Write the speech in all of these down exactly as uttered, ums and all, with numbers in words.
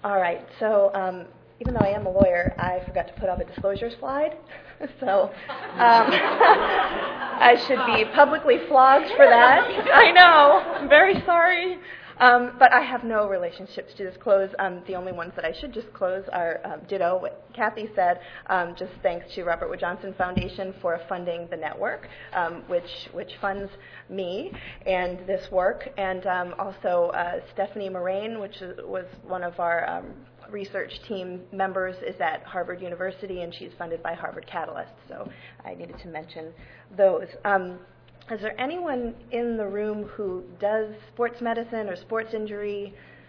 All right, so um, even though I am a lawyer, I forgot to put up a disclosure slide. so um, I should be publicly flogged for that. I know, I'm very sorry. Um, but I have no relationships to disclose. Um, the only ones that I should disclose are um, ditto what Kathy said, um, just thanks to Robert Wood Johnson Foundation for funding the network, um, which which funds me and this work, and um, also uh, Stephanie Moraine, which is, was one of our um, research team members, is at Harvard University, and she's funded by Harvard Catalyst. So I needed to mention those. Um, Is there anyone in the room who does sports medicine or sports injury?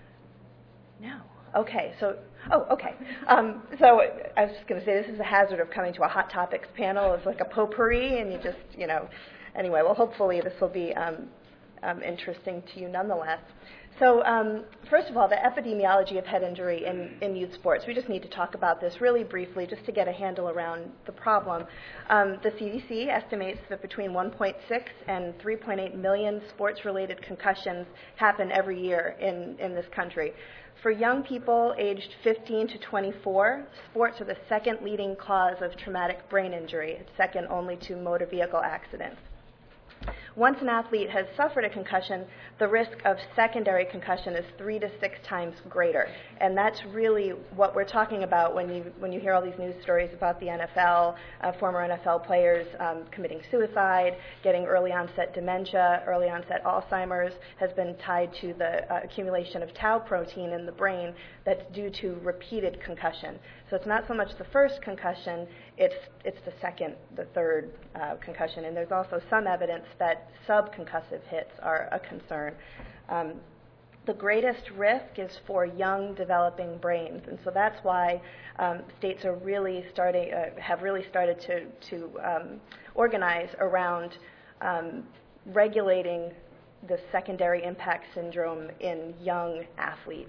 No. Okay. So, oh, okay. Um, so I was just going to say this is a hazard of coming to a hot topics panel. It's like a potpourri, and you just, you know. Anyway, well, hopefully this will be um, um, interesting to you nonetheless. So um, first of all, the epidemiology of head injury in, in youth sports. We just need to talk about this really briefly just to get a handle around the problem. Um, the C D C estimates that between one point six and three point eight million sports-related concussions happen every year in, in this country. For young people aged fifteen to twenty-four, sports are the second leading cause of traumatic brain injury, second only to motor vehicle accidents. Once an athlete has suffered a concussion, the risk of secondary concussion is three to six times greater. And that's really what we're talking about when you when you hear all these news stories about the N F L, uh, former N F L players um, committing suicide, getting early onset dementia, early onset Alzheimer's has been tied to the uh, accumulation of tau protein in the brain that's due to repeated concussion. So it's not so much the first concussion, it's it's the second, the third uh, concussion. And there's also some evidence that subconcussive hits are a concern. Um, the greatest risk is for young developing brains, and so that's why um, states are really starting, uh, have really started to, to um, organize around um, regulating the secondary impact syndrome in young athletes.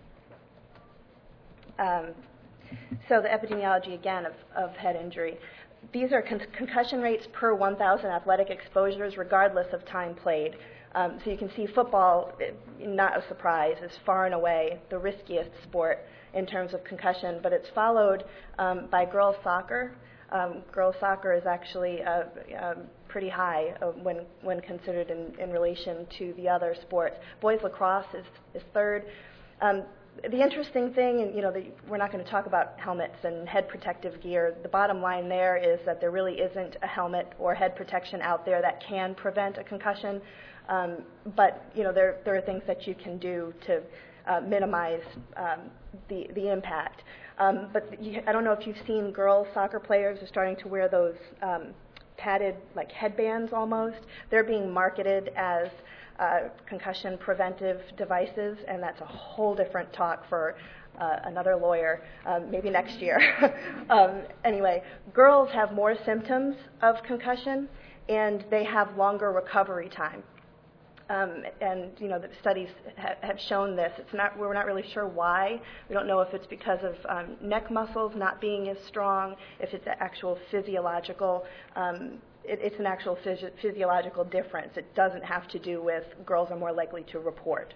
Um, so the epidemiology, again, of, of head injury. These are con- concussion rates per one thousand athletic exposures, regardless of time played. Um, so you can see football, not a surprise, is far and away the riskiest sport in terms of concussion, but it's followed um, by girls soccer. Um, girls soccer is actually uh, um, pretty high uh, when when considered in, in relation to the other sports. Boys lacrosse is, is third. Um, The interesting thing, and you know, the, we're not going to talk about helmets and head protective gear. The bottom line there is that there really isn't a helmet or head protection out there that can prevent a concussion. Um, but you know, there there are things that you can do to uh, minimize um, the the impact. Um, but you, I don't know if you've seen girls soccer players are starting to wear those um, padded like headbands almost. They're being marketed as Uh, concussion preventive devices, and that's a whole different talk for uh, another lawyer, um, maybe next year. um, anyway, girls have more symptoms of concussion, and they have longer recovery time. Um, and you know, the studies ha- have shown this. It's not, we're not really sure why. We don't know if it's because of um, neck muscles not being as strong, if it's an actual physiological um, It, it's an actual physio- physiological difference. It doesn't have to do with girls are more likely to report.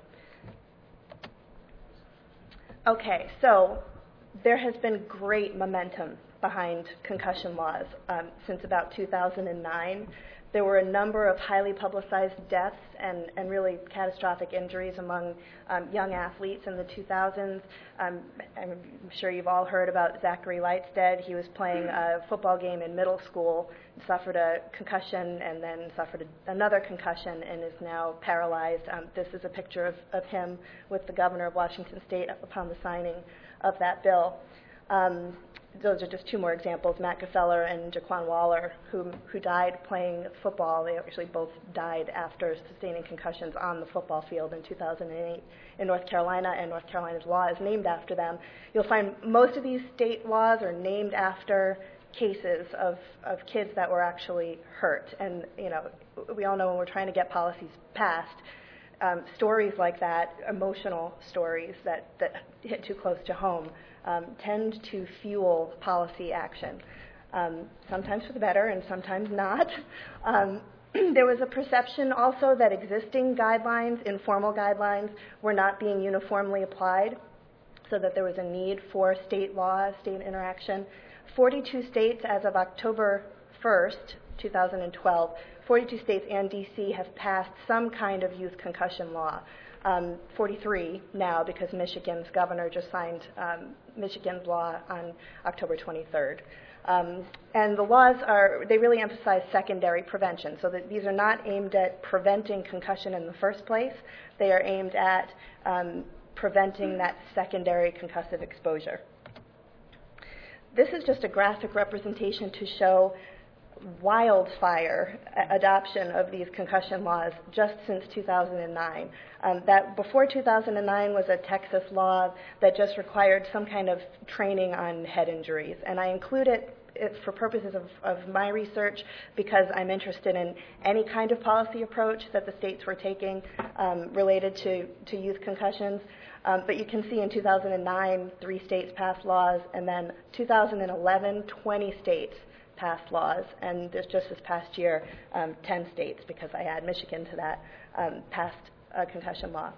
Okay, so there has been great momentum behind concussion laws um, since about two thousand nine. There were a number of highly publicized deaths and, and really catastrophic injuries among um, young athletes in the two thousands. Um, I'm sure you've all heard about Zachary Lightstead. He was playing a football game in middle school, suffered a concussion, and then suffered a, another concussion and is now paralyzed. Um, this is a picture of, of him with the governor of Washington State upon the signing of that bill. Um, those are just two more examples, Matt Gefeller and Jaquan Waller, who, who died playing football. They actually both died after sustaining concussions on the football field in two thousand eight in North Carolina, and North Carolina's law is named after them. You'll find most of these state laws are named after cases of, of kids that were actually hurt. And, you know, we all know when we're trying to get policies passed, um, stories like that, emotional stories that, that hit too close to home, Um, tend to fuel policy action, um, sometimes for the better and sometimes not. Um, there was a perception also that existing guidelines, informal guidelines, were not being uniformly applied. so that there was a need for state law, state interaction. forty-two states as of October first, two thousand twelve, forty-two states and D C have passed some kind of youth concussion law. Um, forty-three now, because Michigan's governor just signed um, Michigan's law on October twenty-third. Um, and the laws are, they really emphasize secondary prevention, so that these are not aimed at preventing concussion in the first place. They are aimed at um, preventing that secondary concussive exposure. This is just a graphic representation to show wildfire adoption of these concussion laws just since two thousand nine. Um, that before two thousand nine was a Texas law that just required some kind of training on head injuries, and I include it, it for purposes of, of my research because I'm interested in any kind of policy approach that the states were taking um, related to, to youth concussions. Um, but you can see in two thousand nine, three states passed laws, and then two thousand eleven, twenty states passed laws, and there's just this past year, um, ten states, because I add Michigan to that, um, passed a concussion law.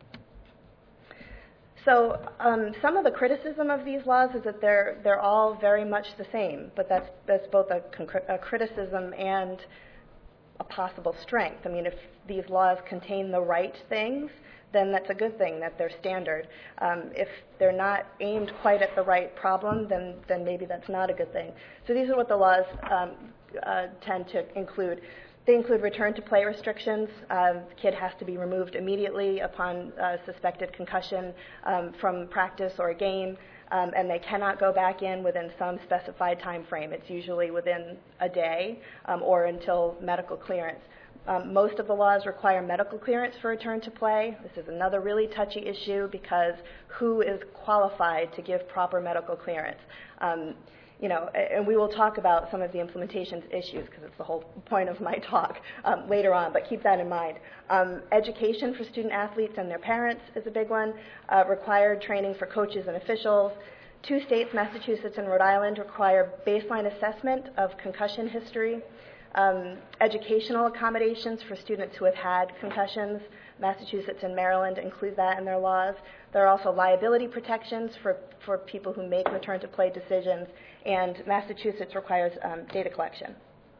So um, some of the criticism of these laws is that they're they're all very much the same, but that's that's both a, a criticism and a possible strength. I mean, if these laws contain the right things, then that's a good thing that they're standard. Um, if they're not aimed quite at the right problem, then then maybe that's not a good thing. So these are what the laws um, uh, tend to include. They include return to play restrictions. Uh, the kid has to be removed immediately upon uh, suspected concussion um, from practice or a game, um, and they cannot go back in within some specified time frame. It's usually within a day um, or until medical clearance. Um, most of the laws require medical clearance for return to play. This is another really touchy issue because who is qualified to give proper medical clearance? Um, you know, and we will talk about some of the implementation issues because it's the whole point of my talk um, later on, but keep that in mind. Um, education for student athletes and their parents is a big one. Uh, required training for coaches and officials. Two states, Massachusetts and Rhode Island, require baseline assessment of concussion history. Um, educational accommodations for students who have had concussions. Massachusetts and Maryland include that in their laws. There are also liability protections for, for people who make return to play decisions, and Massachusetts requires um, data collection.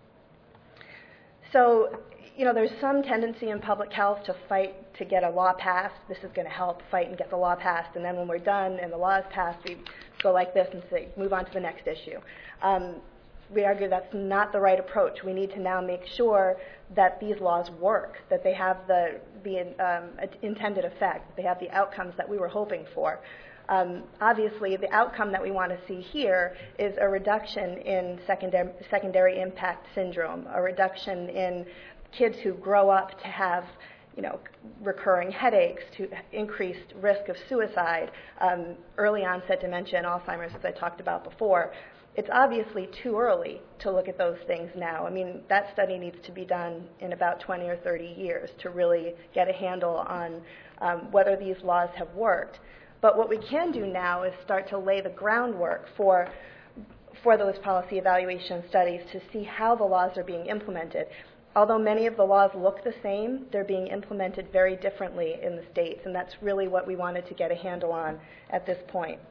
So, you know, there's some tendency in public health to fight to get a law passed. This is going to help fight and get the law passed, and then when we're done and the law is passed, we go like this and say, move on to the next issue. Um, We argue that's not the right approach. We need to now make sure that these laws work, that they have the, the um, intended effect, that they have the outcomes that we were hoping for. Um, obviously, the outcome that we want to see here is a reduction in secondary, secondary impact syndrome, a reduction in kids who grow up to have you know, recurring headaches, to increased risk of suicide, um, early onset dementia and Alzheimer's, as I talked about before. It's obviously too early to look at those things now. I mean, that study needs to be done in about twenty or thirty years to really get a handle on um, whether these laws have worked. But what we can do now is start to lay the groundwork for, for those policy evaluation studies to see how the laws are being implemented. Although many of the laws look the same, they're being implemented very differently in the states, and that's really what we wanted to get a handle on at this point.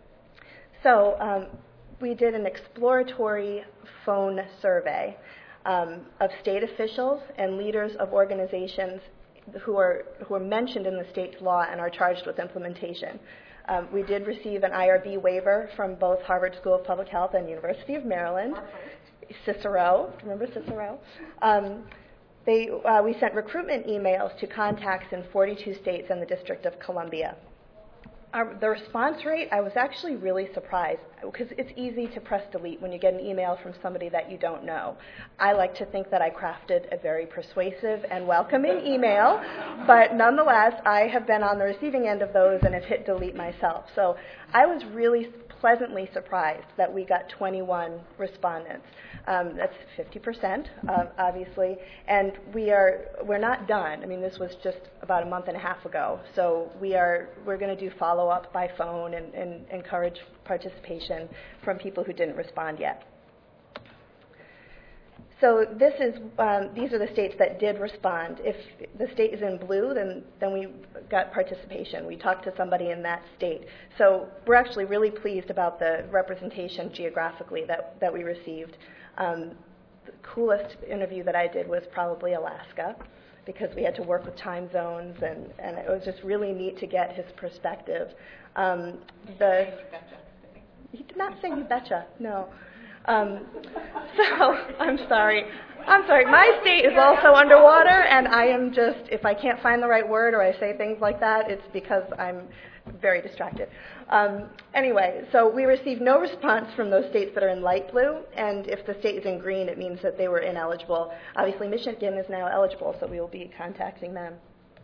So, um, we did an exploratory phone survey um, of state officials and leaders of organizations who are who are mentioned in the state's law and are charged with implementation. Um, we did receive an I R B waiver from both Harvard School of Public Health and University of Maryland. Cicero, remember Cicero? Um, they, uh, we sent recruitment emails to contacts in forty-two states and the District of Columbia. Our, the response rate, I was actually really surprised because it's easy to press delete when you get an email from somebody that you don't know. I like to think that I crafted a very persuasive and welcoming email, but nonetheless, I have been on the receiving end of those and have hit delete myself. So I was really pleasantly surprised that we got twenty-one respondents. Um, that's fifty percent, uh, obviously, and we are we're not done. I mean, this was just about a month and a half ago, so we are we're going to do follow-up by phone and, and encourage participation from people who didn't respond yet. So this is, um, these are the states that did respond. If the state is in blue, then, then we got participation. We talked to somebody in that state. So we're actually really pleased about the representation geographically that, that we received. Um, the coolest interview that I did was probably Alaska, because we had to work with time zones, and, and it was just really neat to get his perspective. Um, the, he did not say you betcha, no. Um, so, I'm sorry. I'm sorry. My state is also underwater, and I am just, if I can't find the right word or I say things like that, it's because I'm very distracted. Um, anyway, so we received no response from those states that are in light blue, and if the state is in green, it means that they were ineligible. Obviously, Michigan is now eligible, so we will be contacting them.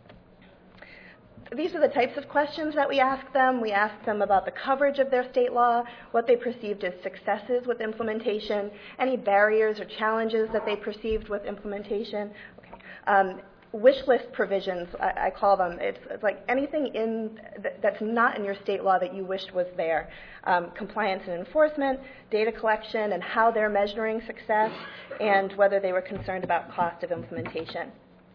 These are the types of questions that we asked them. We asked them about the coverage of their state law, what they perceived as successes with implementation, any barriers or challenges that they perceived with implementation. Okay. Um, wish list provisions, I, I call them. It's, it's like anything in th- that's not in your state law that you wished was there. Um, compliance and enforcement, data collection, and how they're measuring success, and whether they were concerned about cost of implementation.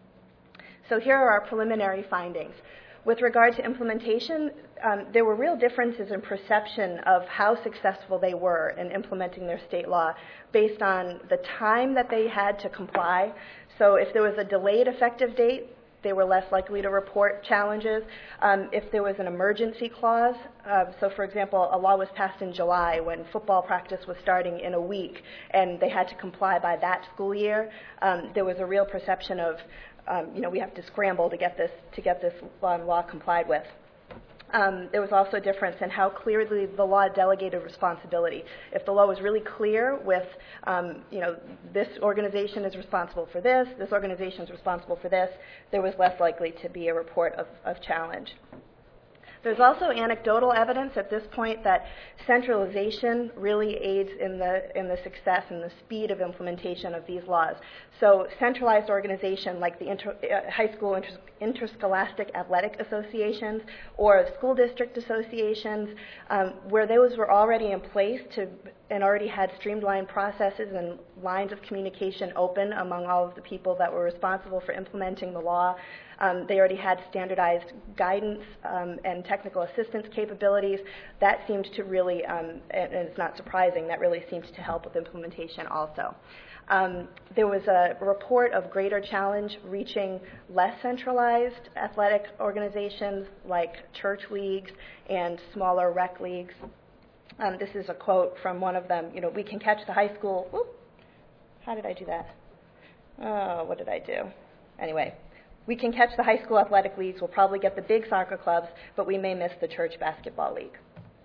So here are our preliminary findings. With regard to implementation, um, there were real differences in perception of how successful they were in implementing their state law based on the time that they had to comply. So if there was a delayed effective date, they were less likely to report challenges. Um, if there was an emergency clause, uh, so for example, a law was passed in July when football practice was starting in a week and they had to comply by that school year, um, there was a real perception of Um, you know, we have to scramble to get this to get this law, law complied with. Um, there was also a difference in how clearly the law delegated responsibility. If the law was really clear with, um, you know, this organization is responsible for this, this organization is responsible for this, there was less likely to be a report of, of challenge. There's also anecdotal evidence at this point that centralization really aids in the in the success and the speed of implementation of these laws. So centralized organization like the inter, uh, high school inter, interscholastic athletic associations or school district associations, um, where those were already in place to and already had streamlined processes and lines of communication open among all of the people that were responsible for implementing the law. Um, they already had standardized guidance um, and technical assistance capabilities. That seemed to really, um, and it's not surprising, that really seems to help with implementation also. Um, there was a report of greater challenge reaching less centralized athletic organizations like church leagues and smaller rec leagues. Um, this is a quote from one of them. You know, we can catch the high school. Whoop, how did I do that? Oh, what did I do? Anyway. We can catch the high school athletic leagues, we'll probably get the big soccer clubs, but we may miss the church basketball league.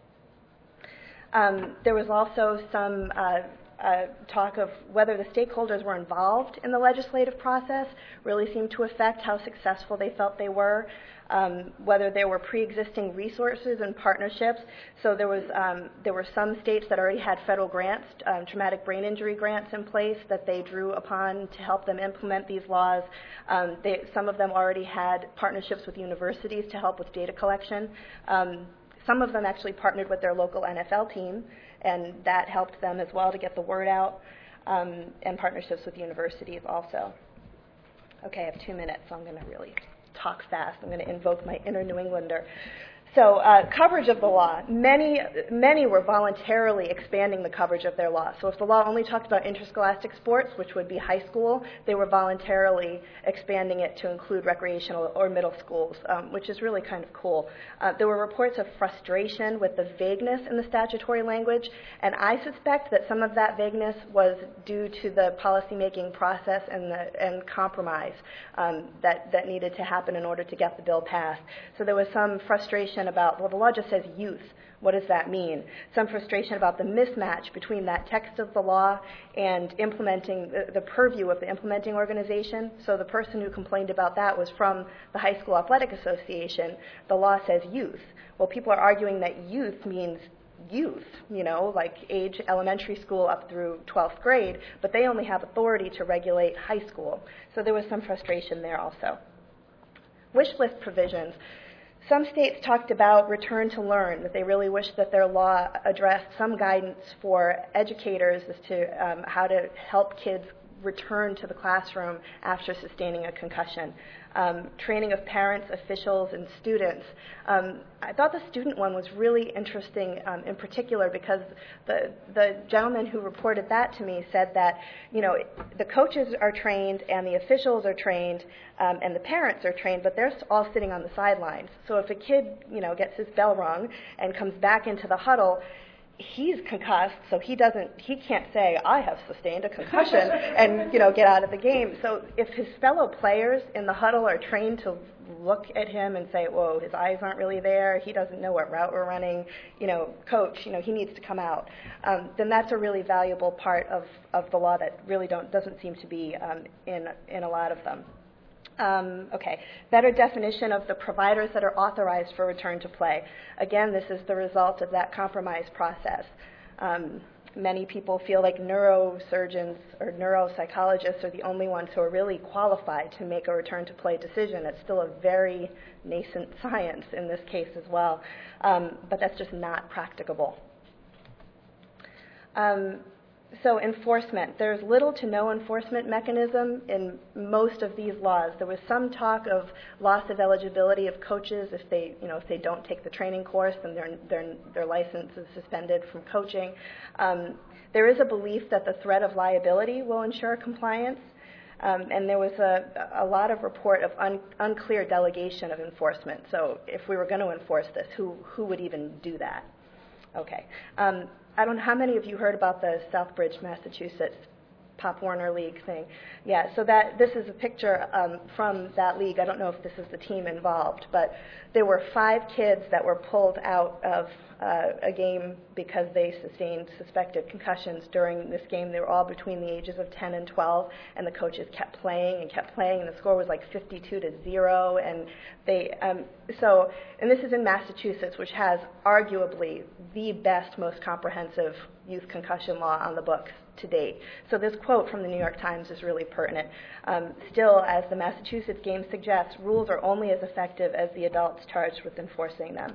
Um, there was also some uh, uh, talk of whether the stakeholders were involved in the legislative process, really seemed to affect how successful they felt they were, um, whether there were pre-existing resources and partnerships. So there was um, there were some states that already had federal grants, um, traumatic brain injury grants in place that they drew upon to help them implement these laws. Um, they, some of them already had partnerships with universities to help with data collection. Um, some of them actually partnered with their local N F L team, and that helped them as well to get the word out, um, and partnerships with universities also. Okay, I have two minutes, so I'm going to really talk fast. I'm going to invoke my inner New Englander. So uh, coverage of the law. Many, many were voluntarily expanding the coverage of their law. So if the law only talked about interscholastic sports, which would be high school, they were voluntarily expanding it to include recreational or middle schools, um, which is really kind of cool. Uh, there were reports of frustration with the vagueness in the statutory language, and I suspect that some of that vagueness was due to the policymaking process and the and compromise um, that, that needed to happen in order to get the bill passed. So there was some frustration about, well, the law just says youth. What does that mean? Some frustration about the mismatch between that text of the law and implementing the, the purview of the implementing organization. So the person who complained about that was from the High School Athletic Association. The law says youth. Well, people are arguing that youth means youth, you know, like age elementary school up through twelfth grade, but they only have authority to regulate high school. So there was some frustration there also. Wish list provisions. Some states talked about return to learn, that they really wished that their law addressed some guidance for educators as to um, how to help kids return to the classroom after sustaining a concussion. Um, training of parents, officials, and students. Um, I thought the student one was really interesting um, in particular because the, the gentleman who reported that to me said that, you know, the coaches are trained and the officials are trained um, and the parents are trained, but they're all sitting on the sidelines. So if a kid, you know, gets his bell rung and comes back into the huddle, he's concussed, so he doesn't, he can't say, I have sustained a concussion and, you know, get out of the game. So if his fellow players in the huddle are trained to look at him and say, whoa, his eyes aren't really there, he doesn't know what route we're running, you know, coach, you know, he needs to come out, um, then that's a really valuable part of, of the law that really don't, doesn't seem to be um, in, in a lot of them. Um, okay, better definition of the providers that are authorized for return to play. Again, this is the result of that compromise process. Um, many people feel like neurosurgeons or neuropsychologists are the only ones who are really qualified to make a return to play decision. It's still a very nascent science in this case as well, um, but that's just not practicable. Um, So enforcement, there's little to no enforcement mechanism in most of these laws. There was some talk of loss of eligibility of coaches if they, you know, if they don't take the training course, then their their their license is suspended from coaching. Um, there is a belief that the threat of liability will ensure compliance, um, and there was a a lot of report of un, unclear delegation of enforcement. So if we were going to enforce this, who who would even do that? Okay. Um, I don't know how many of you heard about the Southbridge, Massachusetts Pop Warner League thing. Yeah, so that this is a picture um, from that league. I don't know if this is the team involved, but there were five kids that were pulled out of uh, a game because they sustained suspected concussions during this game. They were all between the ages of ten and twelve, and the coaches kept playing and kept playing, and the score was like fifty-two to zero. And they um, so, and this is in Massachusetts, which has arguably the best, most comprehensive youth concussion law on the books to date. So this quote from the New York Times is really pertinent. Um, still, as the Massachusetts game suggests, rules are only as effective as the adults charged with enforcing them.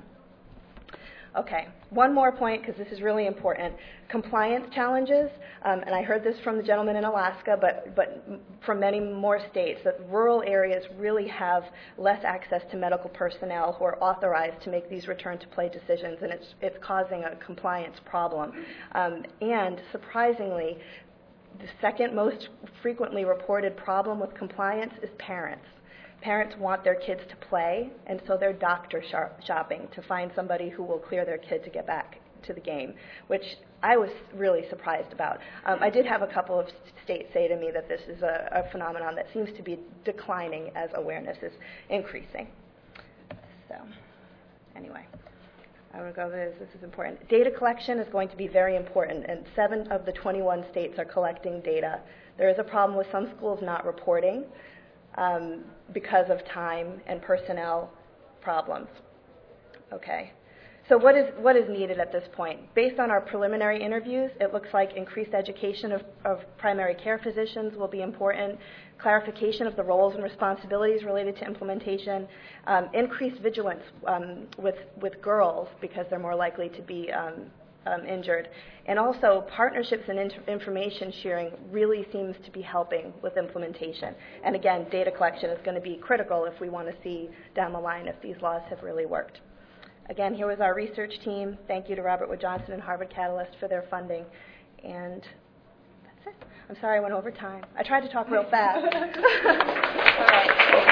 Okay, one more point, because this is really important. Compliance challenges, um, and I heard this from the gentleman in Alaska, but, but from many more states, that rural areas really have less access to medical personnel who are authorized to make these return-to-play decisions, and it's, it's causing a compliance problem. Um, and surprisingly, the second most frequently reported problem with compliance is parents. Parents want their kids to play, and so they're doctor shop- shopping to find somebody who will clear their kid to get back to the game, which I was really surprised about. Um, I did have a couple of states say to me that this is a, a phenomenon that seems to be declining as awareness is increasing. So, anyway, I'm going to go over this. This is important. Data collection is going to be very important, and seven of the twenty-one states are collecting data. There is a problem with some schools not reporting Um, because of time and personnel problems. Okay. So what is what is needed at this point? Based on our preliminary interviews, it looks like increased education of, of primary care physicians will be important, clarification of the roles and responsibilities related to implementation, um, increased vigilance um, with, with girls because they're more likely to be um, Um, injured. And also, partnerships and inter- information sharing really seems to be helping with implementation. And again, data collection is going to be critical if we want to see down the line if these laws have really worked. Again, here was our research team. Thank you to Robert Wood Johnson and Harvard Catalyst for their funding. And that's it. I'm sorry I went over time. I tried to talk real fast. All right.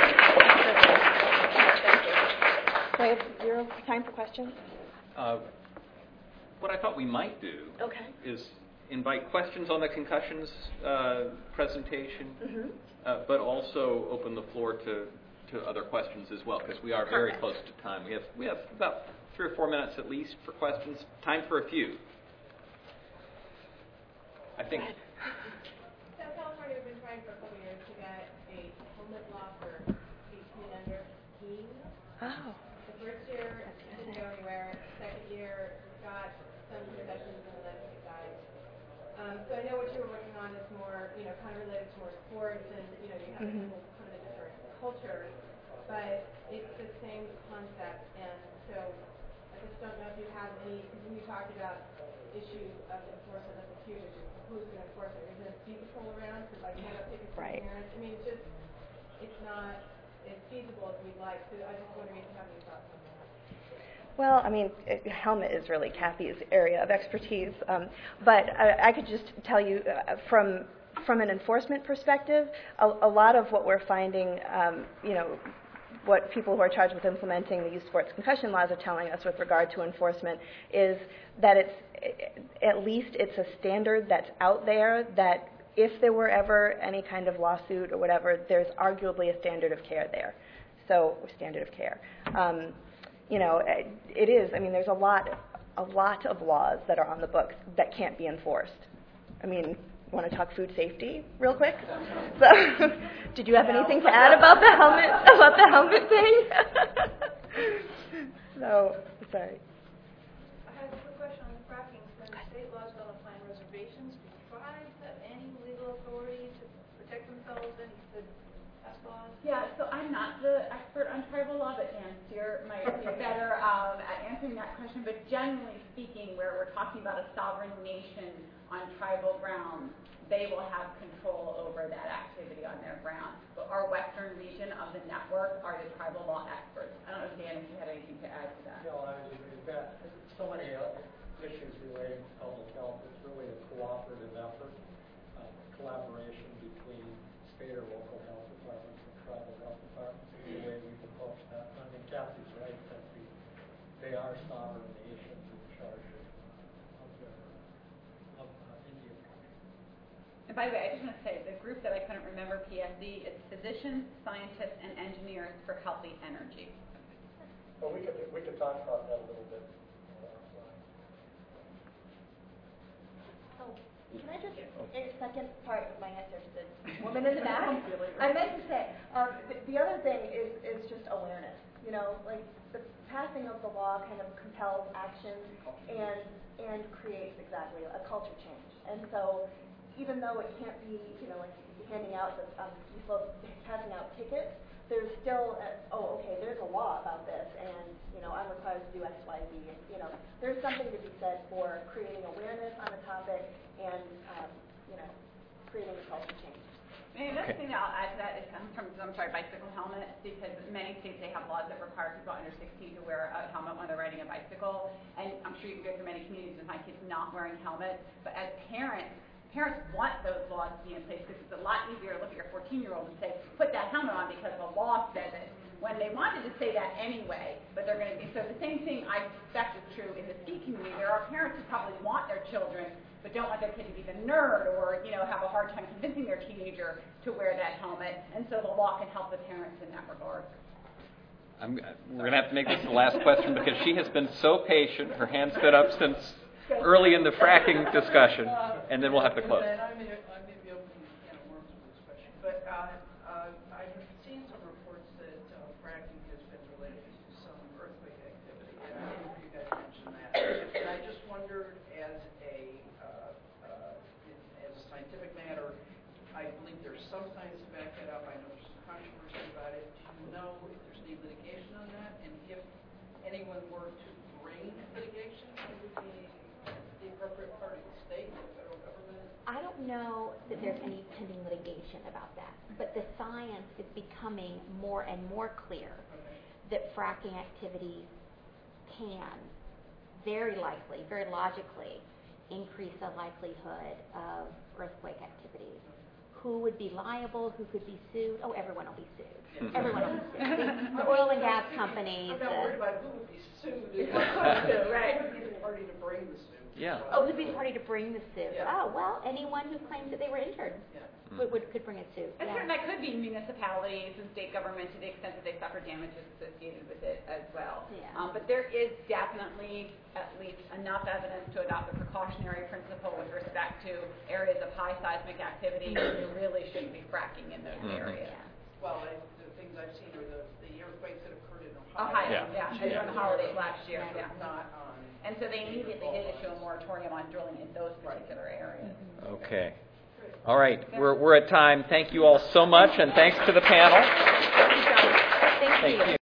Thank you. Do I have zero time for questions? Uh, What I thought we might do okay. is invite questions on the concussions uh, presentation, mm-hmm. uh, but also open the floor to, to other questions as well, because we are very Perfect. close to time. We have we have about three or four minutes at least for questions. Time for a few. I think. So California has been trying for a couple years to get a helmet law for eighteen and under skiing. Oh. The first year it didn't go anywhere. Second year got some concessions and then it died. Um, so I know what you were working on is more, you know, kind of related to more sports and, you know, you have mm-hmm. kind of a different culture, but it's the same concept. And so I just don't know if you have any, because you talked about issue of enforcement of the future. Who's going to enforce it? Is there a speed patrol around? Because I hand out tickets to Right. parents. I mean, it's just, it's not as feasible as we'd like. So I just wondering if you have any thoughts on that. Well, I mean, it, helmet is really Kathy's area of expertise, um, but I, I could just tell you uh, from from an enforcement perspective, a, a lot of what we're finding, um, you know, what people who are charged with implementing the youth sports concussion laws are telling us with regard to enforcement is that it's at least it's a standard that's out there that if there were ever any kind of lawsuit or whatever, there's arguably a standard of care there. So, standard of care. Um, you know, it is. I mean, there's a lot, a lot of laws that are on the books that can't be enforced. I mean, want to talk food safety real quick? So, did you have No. anything to add about the helmet? About the helmet thing? So, sorry. I have a quick question on the fracking. When the state laws don't apply in reservations, do tribes have any legal authority to protect themselves and to pass laws? Yeah, so I'm not the expert on tribal law, but Dan Steer might be better um, at answering that question. But generally speaking, where we're talking about a sovereign nation on tribal grounds, they will have control over that activity on their ground. But our western region of the network are the tribal law experts. I don't know, Dan, if you had anything to add to that. No, I mean, we've got so many uh, issues relating to public health. It's really a cooperative effort, uh, collaboration between state or local health departments and tribal health departments is the way we've approached that. I mean, Kathy's right that we, they are sovereign nations in charge of, of their of uh, Indian country. And by the way, I just want to say, the group that I couldn't remember, P S D, is Physicians, Scientists, and Engineers for Healthy Energy. Well, we could we could talk about that a little bit. Oh, can I just, a second part of my answer to the woman in the back? I meant to say, um, the, the other thing is, is just awareness. You know, like the passing of the law kind of compels action and and creates exactly a culture change. And so, even though it can't be, you know, like handing out the, um, passing out tickets, there's still, a, oh, okay, there's a law about this, and, you know, I'm required to do X, Y, Z, and, you know, there's something to be said for creating awareness on the topic and, um, you know, creating a culture change. And another thing that I'll add to that is in terms of, I'm sorry, bicycle helmets, because in many states they have laws that require people under sixteen to wear a helmet when they're riding a bicycle, and I'm sure you can go through many communities with my kids not wearing helmets, but as parents, parents want those laws to be in place because it's a lot easier to look at your fourteen-year-old and say, put that helmet on because the law says it, when they wanted to say that anyway, but they're going to be, so the same thing I suspect is true in the ski community. There are parents who probably want their children, but don't want their kid to be the nerd or, you know, have a hard time convincing their teenager to wear that helmet, and so the law can help the parents in that regard. I'm, we're going to have to make this the last question because she has been so patient. Her hand's stood up since early in the fracking discussion, and then we'll have to close. And I may, I may be opening a can of worms with this question, but uh, uh, I've seen some reports that uh, fracking has been related to some earthquake activity, and I think you guys mentioned that. And I just wondered, as a uh, uh, in, as a scientific matter, I believe there's some science to back that up. I know there's some controversy about it. Do you know if there's any litigation on that, and if anyone were to bring litigation, it would be the appropriate party, the state, the federal government? I don't know that there's any pending litigation about that, but the science is becoming more and more clear Okay. that fracking activities can very likely, very logically, increase the likelihood of earthquake activities. Who would be liable? Who could be sued? Oh, everyone will be sued. Everyone will be sued. The, the oil and gas companies. I'm not the, worried about who would be sued. It's what Right. Who would be the party to bring the suit? Yeah. Oh, who'd be the party to bring the suit? Yeah. Oh, well, anyone who claims that they were injured Yeah. would, would could bring a suit. And Yeah. that could be municipalities and state government to the extent that they suffer damages associated with it as well. Yeah. Um, but there is definitely at least enough evidence to adopt the precautionary principle with respect to areas of high seismic activity. You really shouldn't be fracking in those Mhm. areas. Yeah. Well, I, the things I've seen are the, the earthquakes that occurred in Ohio, Ohio. Yeah. yeah, Yeah. during the holidays last year, yeah. Not on. And so they immediately did issue a moratorium on drilling in those particular areas. Okay. All right. We're, we're at time. Thank you all so much, and thanks to the panel. Thank you. Thank you.